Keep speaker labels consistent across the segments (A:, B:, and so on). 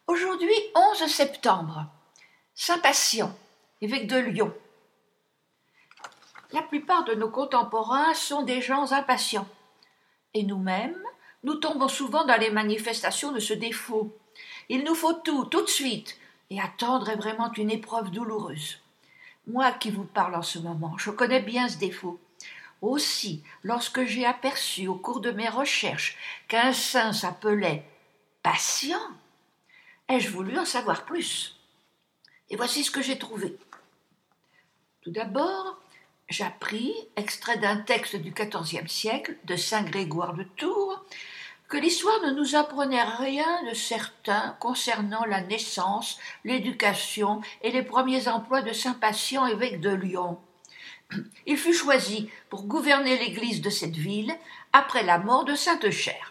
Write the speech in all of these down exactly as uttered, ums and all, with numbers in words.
A: Aujourd'hui, onze septembre, Saint Patient, évêque de Lyon. La plupart de nos contemporains sont des gens impatients. Et nous-mêmes, nous tombons souvent dans les manifestations de ce défaut. Il nous faut tout, tout de suite, et attendre est vraiment une épreuve douloureuse. Moi qui vous parle en ce moment, je connais bien ce défaut. Aussi, lorsque j'ai aperçu au cours de mes recherches qu'un saint s'appelait Patient, ai-je voulu en savoir plus. Et voici ce que j'ai trouvé. Tout d'abord, j'appris, extrait d'un texte du quatorzième siècle de saint Grégoire de Tours, que l'histoire ne nous apprenait rien de certain concernant la naissance, l'éducation et les premiers emplois de saint Patient, évêque de Lyon. Il fut choisi pour gouverner l'église de cette ville après la mort de saint Eucher.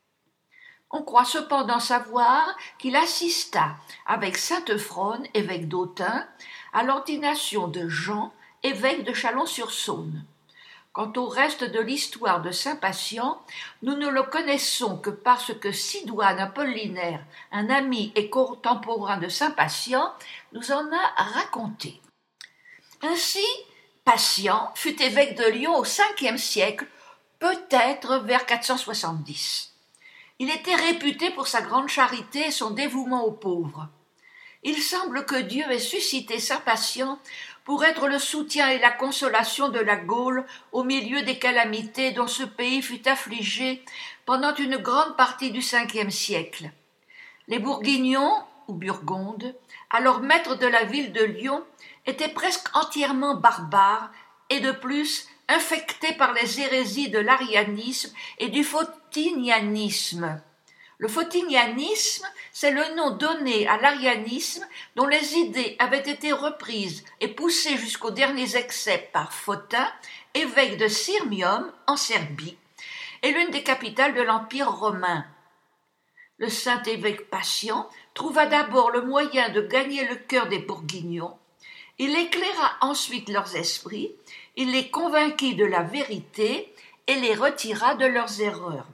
A: On croit cependant savoir qu'il assista avec saint Euphrone, évêque d'Autun, à l'ordination de Jean, évêque de Chalon-sur-Saône. Quant au reste de l'histoire de saint Patient, nous ne le connaissons que parce que Sidoine Apollinaire, un ami et contemporain de saint Patient, nous en a raconté. Ainsi, Patient fut évêque de Lyon au cinquième siècle, peut-être vers quatre cent soixante-dix. Il était réputé pour sa grande charité et son dévouement aux pauvres. Il semble que Dieu ait suscité saint Patient pour être le soutien et la consolation de la Gaule au milieu des calamités dont ce pays fut affligé pendant une grande partie du cinquième siècle. Les Bourguignons, ou Burgondes, alors maîtres de la ville de Lyon, étaient presque entièrement barbares et de plus infectés par les hérésies de l'arianisme et du photinianisme. Le photinianisme, c'est le nom donné à l'arianisme dont les idées avaient été reprises et poussées jusqu'aux derniers excès par Photin, évêque de Sirmium en Serbie, et l'une des capitales de l'Empire romain. Le saint évêque Patient trouva d'abord le moyen de gagner le cœur des Bourguignons. Il éclaira ensuite leurs esprits, il les convainquit de la vérité et les retira de leurs erreurs.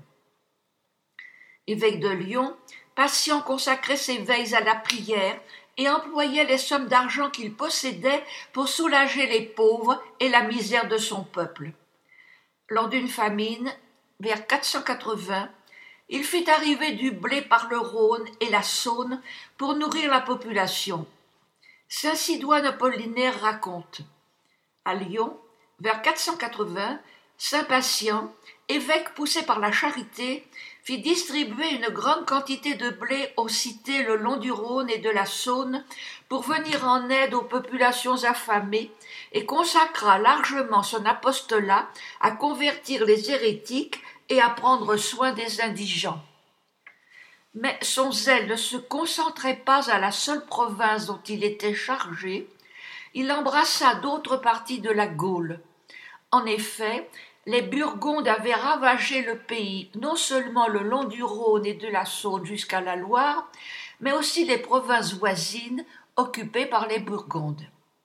A: Évêque de Lyon, Patient consacrait ses veilles à la prière et employait les sommes d'argent qu'il possédait pour soulager les pauvres et la misère de son peuple. Lors d'une famine, vers quatre cent quatre-vingts, il fit arriver du blé par le Rhône et la Saône pour nourrir la population. Saint Sidoine Apollinaire raconte. À Lyon, vers quatre cent quatre-vingts, saint Patient, évêque poussé par la charité, fit distribuer une grande quantité de blé aux cités le long du Rhône et de la Saône pour venir en aide aux populations affamées et consacra largement son apostolat à convertir les hérétiques et à prendre soin des indigents. Mais son zèle ne se concentrait pas à la seule province dont il était chargé, il embrassa d'autres parties de la Gaule. En effet, les Burgondes avaient ravagé le pays, non seulement le long du Rhône et de la Saône jusqu'à la Loire, mais aussi les provinces voisines occupées par les Burgondes.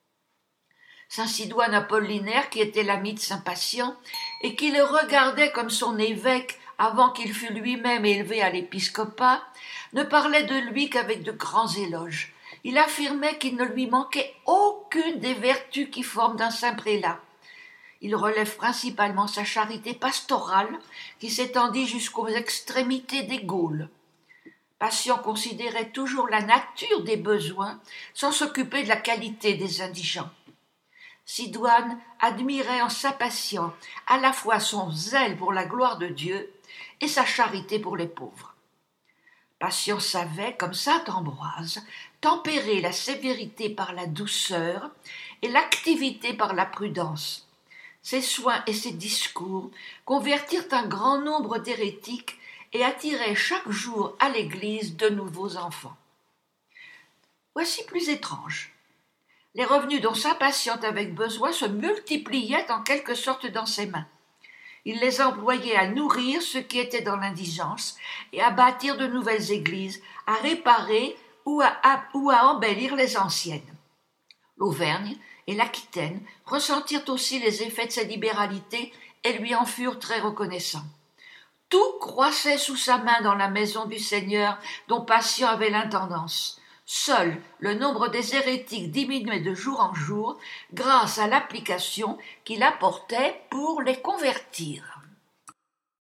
A: Saint Sidoine Apollinaire, qui était l'ami de saint Patient, et qui le regardait comme son évêque avant qu'il fût lui-même élevé à l'épiscopat, ne parlait de lui qu'avec de grands éloges. Il affirmait qu'il ne lui manquait aucune des vertus qui forment un saint prélat. Il relève principalement sa charité pastorale qui s'étendit jusqu'aux extrémités des Gaules. Patient considérait toujours la nature des besoins sans s'occuper de la qualité des indigents. Sidoine admirait en saint Patient à la fois son zèle pour la gloire de Dieu et sa charité pour les pauvres. Patient savait, comme saint Ambroise, tempérer la sévérité par la douceur et l'activité par la prudence. Ses soins et ses discours convertirent un grand nombre d'hérétiques et attiraient chaque jour à l'Église de nouveaux enfants. Voici plus étrange. Les revenus dont saint Patient avait besoin se multipliaient en quelque sorte dans ses mains. Il les employait à nourrir ceux qui étaient dans l'indigence et à bâtir de nouvelles églises, à réparer ou à, à, ou à embellir les anciennes. L'Auvergne et l'Aquitaine ressentirent aussi les effets de sa libéralité et lui en furent très reconnaissants. Tout croissait sous sa main dans la maison du Seigneur dont Patient avait l'intendance. Seul le nombre des hérétiques diminuait de jour en jour grâce à l'application qu'il apportait pour les convertir.